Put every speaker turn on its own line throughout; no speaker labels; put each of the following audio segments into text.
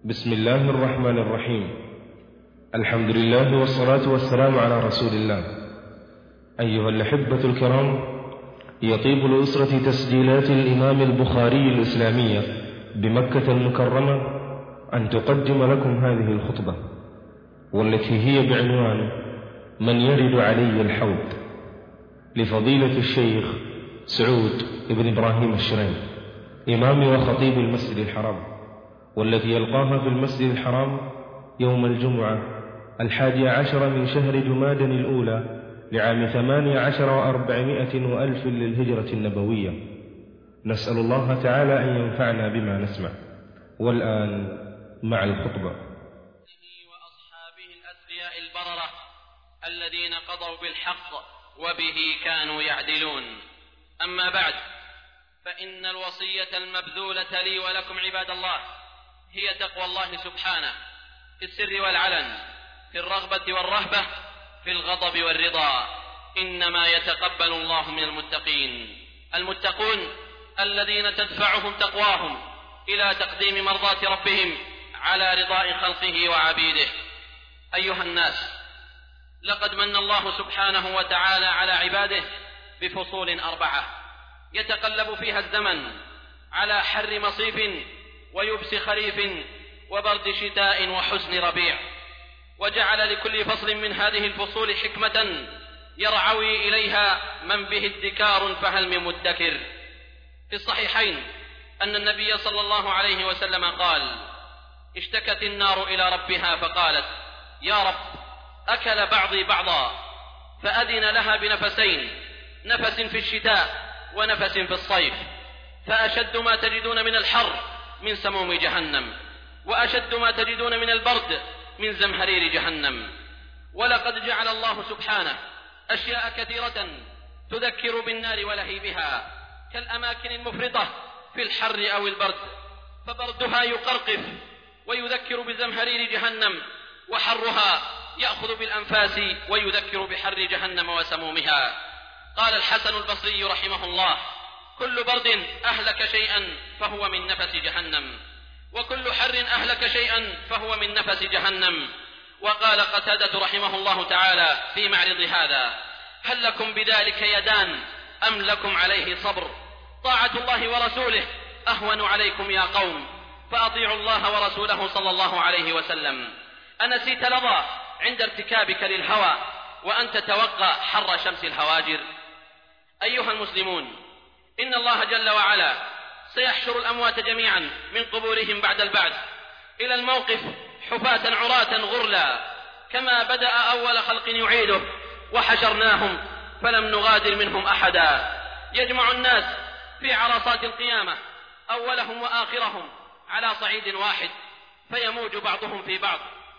بسم الله الرحمن الرحيم. الحمد لله والصلاة والسلام على رسول الله. أيها الأحبة الكرام، يطيب لأسرة تسجيلات الإمام البخاري الإسلامية بمكة المكرمة أن تقدم لكم هذه الخطبة، والتي هي بعنوان من يرد علي الحوض، لفضيلة الشيخ سعود بن إبراهيم الشريف، إمام وخطيب المسجد الحرام، والتي يلقاها في المسجد الحرام يوم الجمعة 11 من شهر جماد الأولى لعام 18 و400 وألف للهجرة النبوية. نسأل الله تعالى أن ينفعنا بما نسمع. والآن مع الخطبة.
وأصحابه الأثرياء البررة الذين قضوا بالحق وبه كانوا يعدلون. أما بعد، فإن الوصية المبذولة لي ولكم عباد الله هي تقوى الله سبحانه في السر والعلن، في الرغبة والرهبة، في الغضب والرضا. إنما يتقبل الله من المتقون الذين تدفعهم تقواهم إلى تقديم مرضاة ربهم على رضاء خلقه وعبيده. أيها الناس، لقد من الله سبحانه وتعالى على عباده بفصول 4 يتقلب فيها الزمن على حر مصيف ويبس خريف وبرد شتاء وحسن ربيع، وجعل لكل فصل من هذه الفصول حكمة يرعوي إليها من به ادكار فهل من مدكر. في الصحيحين أن النبي صلى الله عليه وسلم قال: اشتكت النار إلى ربها فقالت: يا رب، أكل بعضي بعضا، فأذن لها بنفسين، نفس في الشتاء ونفس في الصيف، فأشد ما تجدون من الحر من سموم جهنم، وأشد ما تجدون من البرد من زمهرير جهنم. ولقد جعل الله سبحانه أشياء كثيرة تذكر بالنار ولهيبها، كالأماكن المفرطة في الحر أو البرد، فبردها يقرقف ويذكر بزمهرير جهنم، وحرها يأخذ بالأنفاس ويذكر بحر جهنم وسمومها. قال الحسن البصري رحمه الله: كل برد أهلك شيئا فهو من نفس جهنم، وكل حر أهلك شيئا فهو من نفس جهنم. وقال قتادة رحمه الله تعالى في معرض هذا: هل لكم بذلك يدان أم لكم عليه صبر؟ طاعة الله ورسوله أهون عليكم يا قوم، فأطيعوا الله ورسوله صلى الله عليه وسلم. أنسيت لظى عند ارتكابك للهوى وأن تتوقع حر شمس الهواجر؟ أيها المسلمون، إن الله جل وعلا سيحشر الأموات جميعا من قبورهم بعد البعث إلى الموقف حفاة عراة غرلا، كما بدأ أول خلق يعيده، وحشرناهم فلم نغادر منهم أحدا. يجمع الناس في عرصات القيامة أولهم وآخرهم على صعيد واحد، فيموج بعضهم في بعض،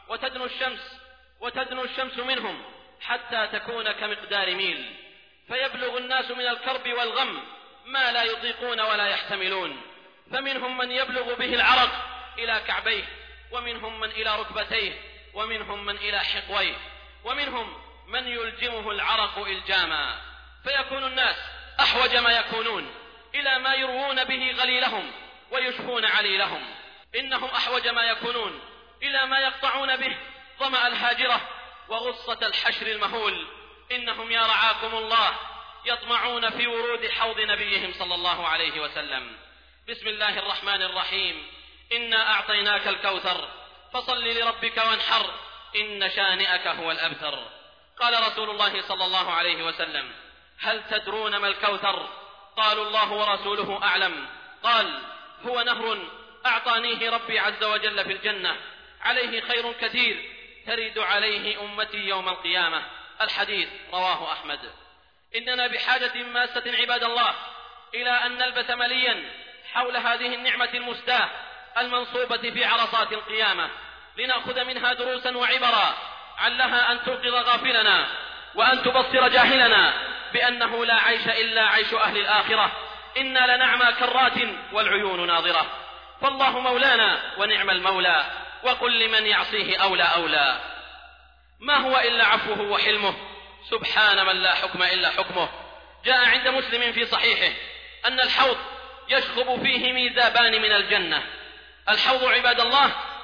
وتدنو الشمس منهم حتى تكون كمقدار ميل، فيبلغ الناس من الكرب والغم ما لا يطيقون ولا يحتملون، فمنهم من يبلغ به العرق إلى كعبيه، ومنهم من إلى ركبتيه، ومنهم من إلى حقويه، ومنهم من يلجمه العرق إلجاما، فيكون الناس أحوج ما يكونون إلى ما يروون به غليلهم ويشفون عليلهم. إنهم أحوج ما يكونون إلى ما يقطعون به ظمأ الهاجرة وغصة الحشر المهول. إنهم يا رعاكم الله يطمعون في ورود حوض نبيهم صلى الله عليه وسلم. بسم الله الرحمن الرحيم: إنا أعطيناك الكوثر فصل لربك وانحر إن شانئك هو الأبتر. قال رسول الله صلى الله عليه وسلم: هل تدرون ما الكوثر؟ قالوا: الله ورسوله أعلم. قال: هو نهر أعطانيه ربي عز وجل في الجنة، عليه خير كثير ترد عليه أمتي يوم القيامة. الحديث رواه أحمد. إننا بحاجة ماسة عباد الله إلى أن نلبس مليا حول هذه النعمة المستاه المنصوبة في عرصات القيامة، لنأخذ منها دروسا وعبرا، علها أن توقظ غافلنا وأن تبصر جاهلنا بأنه لا عيش إلا عيش أهل الآخرة. إنا لنعمى كرات والعيون ناظرة، فالله مولانا ونعم المولى، وقل لمن يعصيه أولى أولى. ما هو إلا عفوه وحلمه، سبحان من لا حكم إلا حكمه. جاء عند مسلم في صحيحه أن الحوض يشخب فيه ميزابان من الجنة. الحوض عباد الله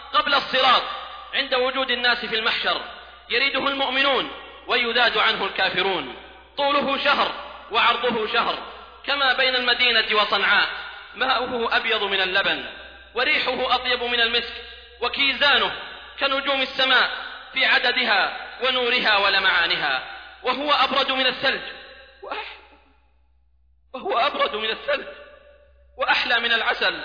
قبل الصراط عند وجود الناس في المحشر، يريده المؤمنون ويذاد عنه الكافرون. طوله شهر وعرضه شهر، كما بين المدينة وصنعاء. ماؤه أبيض من اللبن، وريحه أطيب من المسك، وكيزانه كنجوم السماء في عددها ونورها ولمعانها. وهو أبرد من الثلج وأحلى من العسل.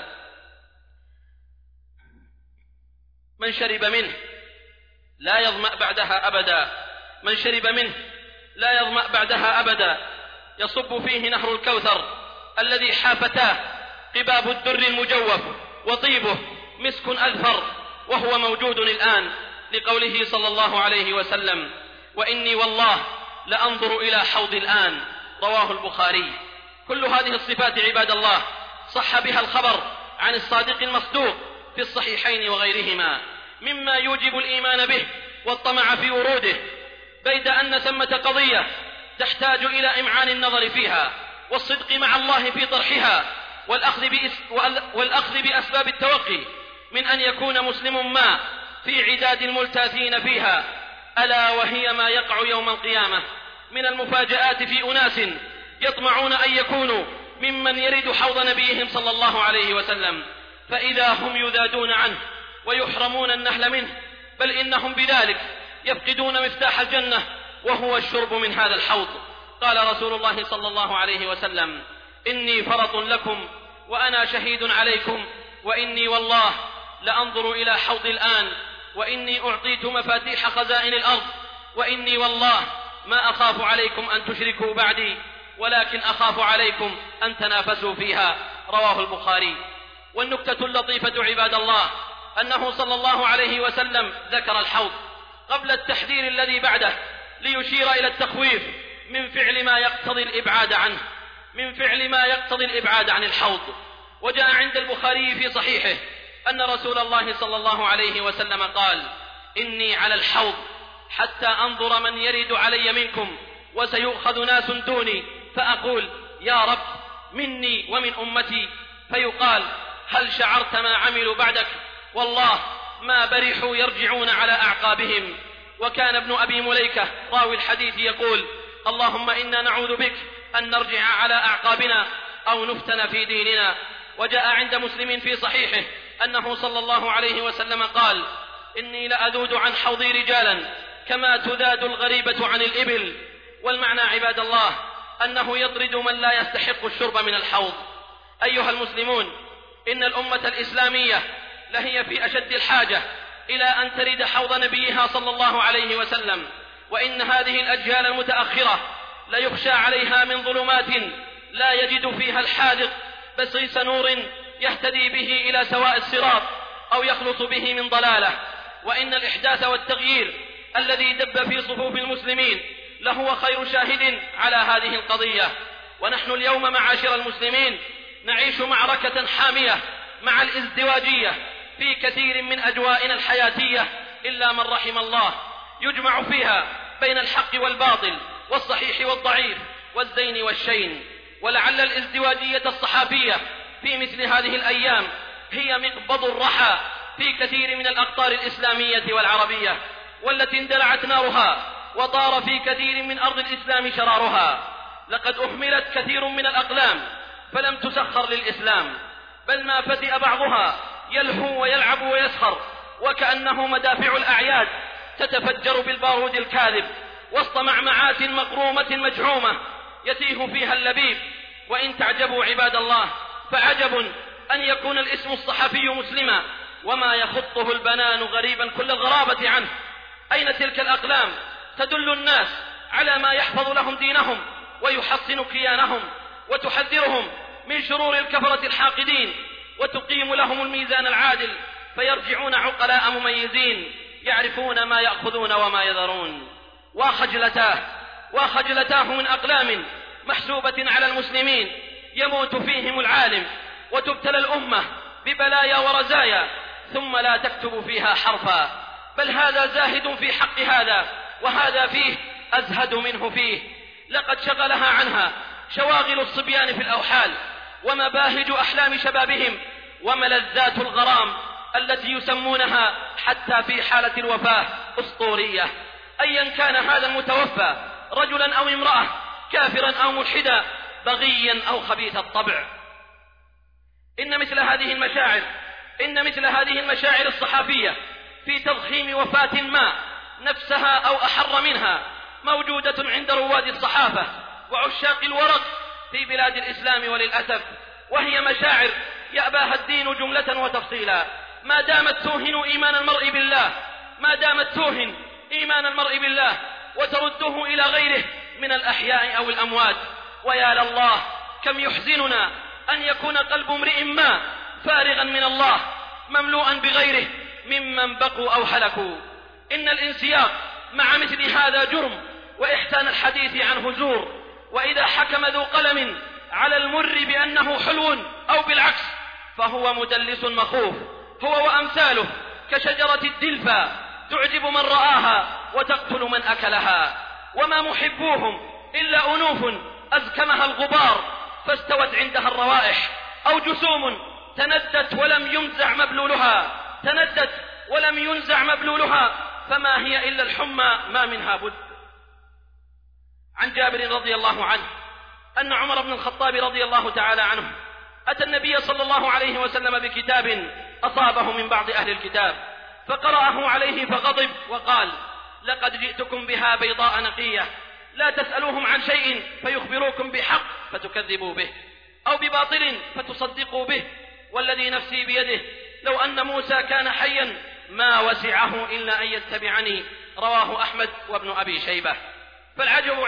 من شرب منه لا يظمأ بعدها أبدا، من شرب منه لا يظمأ بعدها أبدا. يصب فيه نهر الكوثر الذي حافتاه قباب الدر المجوف، وطيبه مسك أذفر، وهو موجود الآن، لقوله صلى الله عليه وسلم: وإني والله لأنظر إلى حوض الآن، رواه البخاري. كل هذه الصفات عباد الله صح بها الخبر عن الصادق المصدوق في الصحيحين وغيرهما، مما يوجب الإيمان به والطمع في وروده، بيد أن ثمة قضية تحتاج إلى إمعان النظر فيها، والصدق مع الله في طرحها، والأخذ بأسباب التوقي من أن يكون مسلم ما في عداد الملتاثين فيها، ألا وهي ما يقع يوم القيامة من المفاجآت في أناس يطمعون أن يكونوا ممن يرد حوض نبيهم صلى الله عليه وسلم، فإذا هم يذادون عنه ويحرمون النهل منه، بل إنهم بذلك يفقدون مفتاح الجنة، وهو الشرب من هذا الحوض. قال رسول الله صلى الله عليه وسلم: إني فرط لكم وأنا شهيد عليكم، وإني والله لأنظر إلى حوض الآن، وإني أعطيت مفاتيح خزائن الأرض، وإني والله ما أخاف عليكم أن تشركوا بعدي، ولكن أخاف عليكم أن تنافسوا فيها، رواه البخاري. والنكتة اللطيفة عباد الله أنه صلى الله عليه وسلم ذكر الحوض قبل التحذير الذي بعده، ليشير إلى التخويف من فعل ما يقتضي الإبعاد عن الحوض. وجاء عند البخاري في صحيحه أن رسول الله صلى الله عليه وسلم قال: إني على الحوض حتى أنظر من يرد علي منكم، وسيؤخذ ناس دوني، فأقول: يا رب مني ومن أمتي، فيقال: هل شعرت ما عملوا بعدك؟ والله ما برحوا يرجعون على أعقابهم. وكان ابن أبي مليكة راوي الحديث يقول: اللهم إنا نعوذ بك أن نرجع على أعقابنا أو نفتن في ديننا. وجاء عند مسلم في صحيحه أنه صلى الله عليه وسلم قال: إني لأذود عن حوضي رجالا كما تذاد الغريبة عن الإبل. والمعنى عباد الله أنه يطرد من لا يستحق الشرب من الحوض. أيها المسلمون، إن الأمة الإسلامية لهي في أشد الحاجة إلى أن ترد حوض نبيها صلى الله عليه وسلم، وإن هذه الأجيال المتأخرة ليخشى عليها من ظلمات لا يجد فيها الحاذق بصيص نور يهتدي به إلى سواء الصراط أو يخلص به من ضلاله. وإن الإحداث والتغيير الذي دب في صفوف المسلمين لهو خير شاهد على هذه القضية. ونحن اليوم معاشر المسلمين نعيش معركة حامية مع الازدواجية في كثير من أجوائنا الحياتية إلا من رحم الله، يجمع فيها بين الحق والباطل، والصحيح والضعيف، والزين والشين. ولعل الازدواجية الصحافية في مثل هذه الأيام هي مقبض الرحى في كثير من الأقطار الإسلامية والعربية، والتي اندلعت نارها وطار في كثير من أرض الإسلام شرارها. لقد أحملت كثير من الأقلام فلم تسخر للإسلام، بل ما فتئ بعضها يلهو ويلعب ويسخر، وكأنه مدافع الأعياد تتفجر بالبارود الكاذب وسط معمعات مقرومة مجحومة يتيه فيها اللبيب. وإن تعجبوا عباد الله فعجب أن يكون الاسم الصحفي مسلما وما يخطه البنان غريبا كل الغرابة عنه. أين تلك الأقلام تدل الناس على ما يحفظ لهم دينهم ويحصن كيانهم وتحذرهم من شرور الكفرة الحاقدين، وتقيم لهم الميزان العادل، فيرجعون عقلاء مميزين يعرفون ما يأخذون وما يذرون. وخجلتاه من أقلام محسوبة على المسلمين يموت فيهم العالم، وتبتلى الأمة ببلايا ورزايا ثم لا تكتب فيها حرفا، بل هذا زاهد في حق هذا، وهذا فيه أزهد منه فيه. لقد شغلها عنها شواغل الصبيان في الأوحال، ومباهج أحلام شبابهم، وملذات الغرام التي يسمونها حتى في حالة الوفاة أسطورية، أيا كان هذا المتوفى رجلا أو امرأة، كافرا أو ملحدا، بغيا أو خبيث الطبع. إن مثل هذه المشاعر الصحافية في تضخيم وفاة ما نفسها أو أحر منها موجودة عند رواد الصحافة وعشاق الورق في بلاد الإسلام، وللأسف وهي مشاعر يأباها الدين جملة وتفصيلا، ما دامت توهن إيمان المرء بالله وترده إلى غيره من الأحياء أو الأموات. ويا لله كم يحزننا أن يكون قلب امرئ ما فارغا من الله مملوءا بغيره ممن بقوا أو هلكوا. إن الانسياق مع مثل هذا جرم، وإحسان الحديث عنه زور، وإذا حكم ذو قلم على المر بأنه حلو أو بالعكس فهو مدلس مخوف، هو وأمثاله كشجرة الدلفا تعجب من رآها وتقتل من أكلها، وما محبوهم إلا أنوف أزكمها الغبار فاستوت عندها الروائح، أو جسوم تندت ولم ينزع مبلولها فما هي إلا الحمى ما منها بد. عن جابر رضي الله عنه أن عمر بن الخطاب رضي الله تعالى عنه أتى النبي صلى الله عليه وسلم بكتاب أصابه من بعض أهل الكتاب، فقرأه عليه فغضب وقال: لقد جئتكم بها بيضاء نقية، لا تسألوهم عن شيء فيخبروكم بحق فتكذبوا به، أو بباطل فتصدقوا به، والذي نفسي بيده لو أن موسى كان حيا ما وسعه إلا أن يتبعني. رواه أحمد وابن أبي شيبة. فالعجب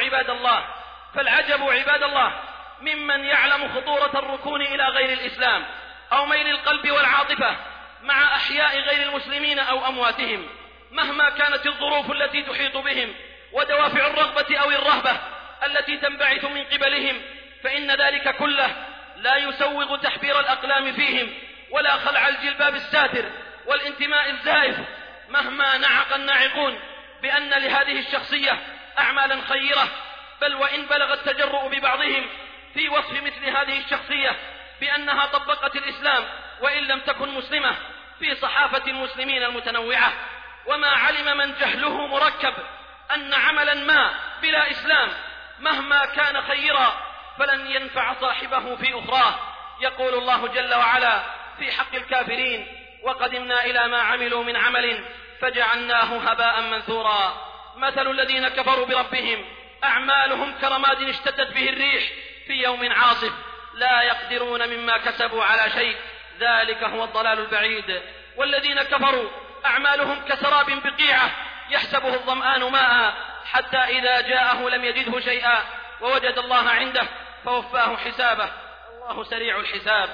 عباد الله ممن يعلم خطورة الركون إلى غير الإسلام أو ميل القلب والعاطفة مع أحياء غير المسلمين أو أمواتهم، مهما كانت الظروف التي تحيط بهم ودوافع الرغبة أو الرهبة التي تنبعث من قبلهم، فإن ذلك كله لا يسوغ تحبير الأقلام فيهم ولا خلع الجلباب الساتر والانتماء الزائف، مهما نعق الناعقون بأن لهذه الشخصية أعمالا خيرة، بل وإن بلغ التجرؤ ببعضهم في وصف مثل هذه الشخصية بأنها طبقت الإسلام وإن لم تكن مسلمة في صحافة المسلمين المتنوعة. وما علم من جهله مركب أن عملا ما بلا إسلام مهما كان خيرا فلن ينفع صاحبه في أخراه. يقول الله جل وعلا في حق الكافرين: وقدمنا إلى ما عملوا من عمل فجعلناه هباء منثورا. مثل الذين كفروا بربهم أعمالهم كرماد اشتدت به الريح في يوم عاصف لا يقدرون مما كسبوا على شيء، ذلك هو الضلال البعيد. والذين كفروا أعمالهم كسراب بقيعة يحسبه الظمآن ماء حتى إذا جاءه لم يجده شيئا ووجد الله عنده فوفاه حسابه، الله سريع الحساب.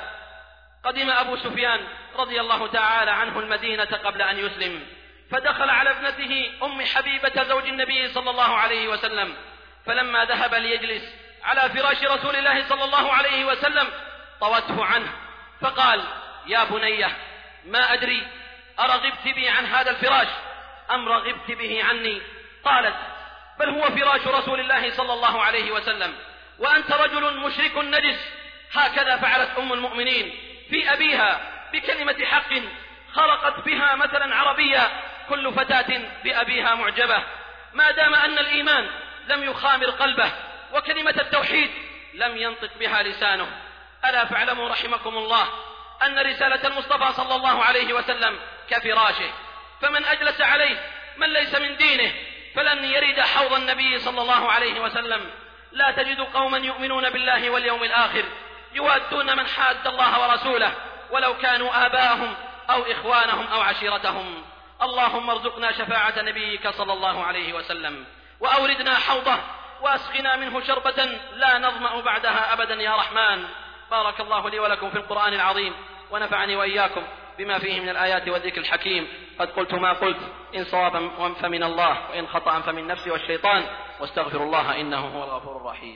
قدم أبو سفيان رضي الله تعالى عنه المدينة قبل أن يسلم، فدخل على ابنته أم حبيبة زوج النبي صلى الله عليه وسلم، فلما ذهب ليجلس على فراش رسول الله صلى الله عليه وسلم طوته عنه فقال: يا بنية، ما أدري أرغبت بي عن هذا الفراش أم رغبت به عني؟ قالت: بل هو فراش رسول الله صلى الله عليه وسلم وأنت رجل مشرك نجس. هكذا فعلت أم المؤمنين في أبيها بكلمة حق خلقت بها مثلا عربيا كل فتاة بأبيها معجبة، ما دام أن الإيمان لم يخامر قلبه وكلمة التوحيد لم ينطق بها لسانه. ألا فاعلموا رحمكم الله أن رسالة المصطفى صلى الله عليه وسلم كفراشه، فمن أجلس عليه من ليس من دينه فلن يرد حوض النبي صلى الله عليه وسلم. لا تجد قوما يؤمنون بالله واليوم الآخر يوادون من حاد الله ورسوله ولو كانوا آباءهم أو إخوانهم أو عشيرتهم. اللهم ارزقنا شفاعة نبيك صلى الله عليه وسلم، وأوردنا حوضه، وأسقنا منه شربة لا نظمأ بعدها أبدا يا رحمن. بارك الله لي ولكم في القرآن العظيم، ونفعني وإياكم بما فيه من الآيات والذكر الحكيم. قد قلت ما قلت، إن صوابا فمن الله وإن خطأ فمن نفسي والشيطان، واستغفر الله إنه هو الغفور الرحيم.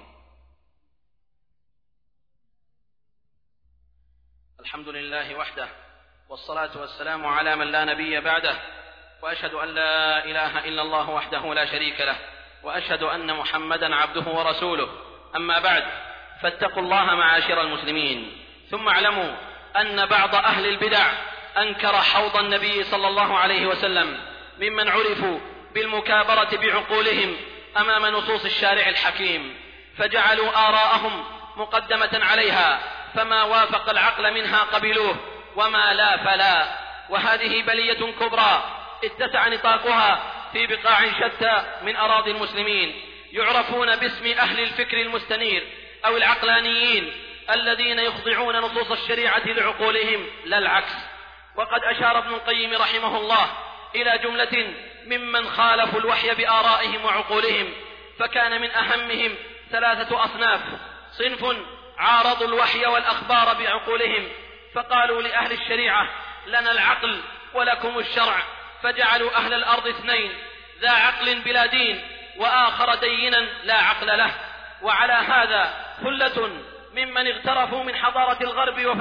الحمد لله وحده، والصلاة والسلام على من لا نبي بعده، وأشهد أن لا إله إلا الله وحده لا شريك له، وأشهد أن محمدا عبده ورسوله. أما بعد، فاتقوا الله معاشر المسلمين، ثم اعلموا أن بعض أهل البدع أنكر حوض النبي صلى الله عليه وسلم ممن عرفوا بالمكابرة بعقولهم أمام نصوص الشارع الحكيم، فجعلوا آراءهم مقدمة عليها، فما وافق العقل منها قبلوه وما لا فلا. وهذه بلية كبرى اتسع نطاقها في بقاع شتى من أراضي المسلمين، يعرفون باسم أهل الفكر المستنير أو العقلانيين الذين يخضعون نصوص الشريعة لعقولهم لا العكس. وقد أشار ابن القيم رحمه الله إلى جملة ممن خالفوا الوحي بآرائهم وعقولهم، فكان من أهمهم 3 أصناف: صنف عارضوا الوحي والأخبار بعقولهم فقالوا لأهل الشريعة لنا العقل ولكم الشرع، فجعلوا أهل الأرض 2: ذا عقل بلا دين وآخر دينا لا عقل له. وعلى هذا ثلة ممن اغترفوا من حضارة الغرب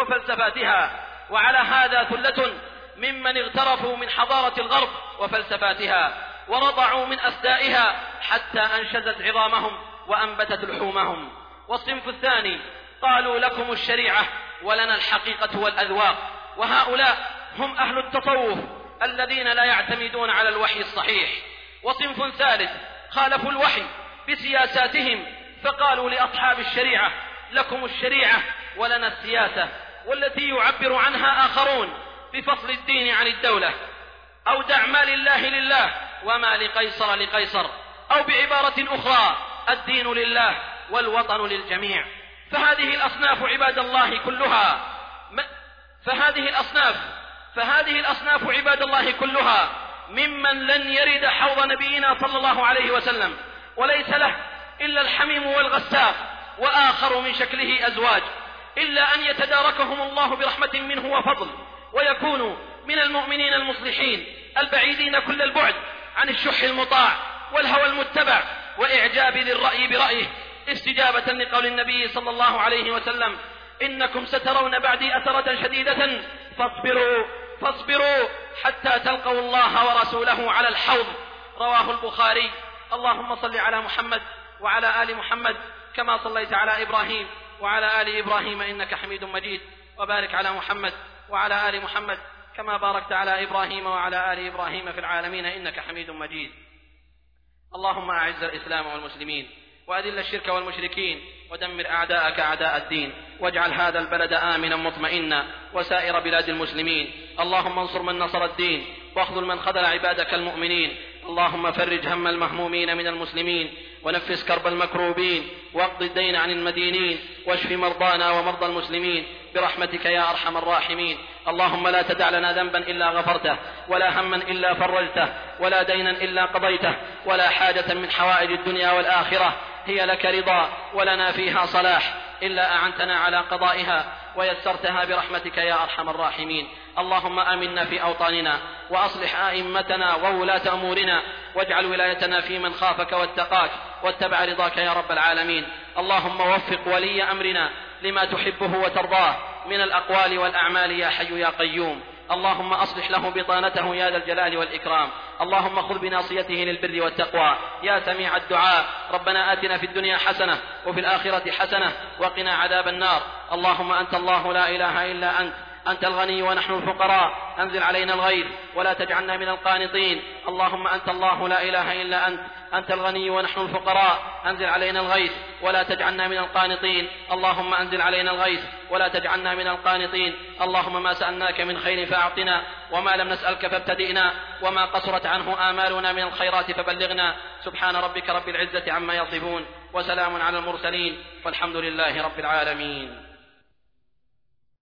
وفلسفاتها ورضعوا من أسدائها حتى أنشزت عظامهم وأنبتت لحومهم. والصنف الثاني قالوا لكم الشريعة ولنا الحقيقة والأذواق، وهؤلاء هم أهل التصوف الذين لا يعتمدون على الوحي الصحيح. وصنف ثالث خالفوا الوحي بسياساتهم، فقالوا لأصحاب الشريعة لكم الشريعة ولنا السياسة، والتي يعبر عنها آخرون بفصل الدين عن الدولة، أو دع ما لله لله وما لقيصر لقيصر، أو بعبارة أخرى الدين لله والوطن للجميع. فهذه الأصناف عباد الله كلها ممن لن يرد حوض نبينا صلى الله عليه وسلم، وليس له إلا الحميم والغساق وآخر من شكله أزواج، إلا أن يتداركهم الله برحمة منه وفضل، ويكونوا من المؤمنين المصلحين البعيدين كل البعد عن الشح المطاع والهوى المتبع وإعجاب ذي الرأي برأيه، استجابة لقول النبي صلى الله عليه وسلم: إنكم سترون بعدي أثرة شديدة فاصبروا حتى تلقوا الله ورسوله على الحوض. رواه البخاري. اللهم صل على محمد وعلى آل محمد كما صليت على إبراهيم وعلى آل إبراهيم إنك حميد مجيد، وبارك على محمد وعلى آل محمد كما باركت على إبراهيم وعلى آل إبراهيم في العالمين إنك حميد مجيد. اللهم أعز الإسلام والمسلمين وأذل الشرك والمشركين ودمر أعداءك أعداء الدين، واجعل هذا البلد آمنا مطمئنا وسائر بلاد المسلمين. اللهم انصر من نصر الدين واخذل من خذل عبادك المؤمنين. اللهم فرج هم المهمومين من المسلمين ونفس كرب المكروبين واقض الدين عن المدينين واشف مرضانا ومرضى المسلمين برحمتك يا أرحم الراحمين. اللهم لا تدع لنا ذنبا إلا غفرته، ولا هما إلا فرجته، ولا دينا إلا قضيته، ولا حاجة من حوائج الدنيا والآخرة هي لك رضا ولنا فيها صلاح إلا أعنتنا على قضائها ويسرتها برحمتك يا أرحم الراحمين. اللهم آمنا في أوطاننا وأصلح أئمتنا وولاة أمورنا، واجعل ولايتنا في من خافك واتقاك واتبع رضاك يا رب العالمين. اللهم وفق ولي أمرنا لما تحبه وترضاه من الأقوال والأعمال يا حي يا قيوم. اللهم أصلح له بطانته يا ذا الجلال والإكرام. اللهم خذ بناصيته للبر والتقوى يا سميع الدعاء. ربنا آتنا في الدنيا حسنة وفي الآخرة حسنة وقنا عذاب النار. اللهم أنت الله لا إله إلا أنت الغني ونحن الفقراء، أنزل علينا الغيث ولا تجعلنا من القانطين. اللهم أنت الله لا إله إلا أنت الغني ونحن الفقراء، أنزل علينا الغيث ولا تجعلنا من القانطين. اللهم أنزل علينا الغيث ولا تجعلنا من القانطين. اللهم ما سألناك من خير فأعطنا، وما لم نسألك فابتدئنا، وما قصرت عنه آمالنا من الخيرات فبلغنا. سبحان ربك رب العزة عما يصفون، وسلام على المرسلين، والحمد لله رب العالمين.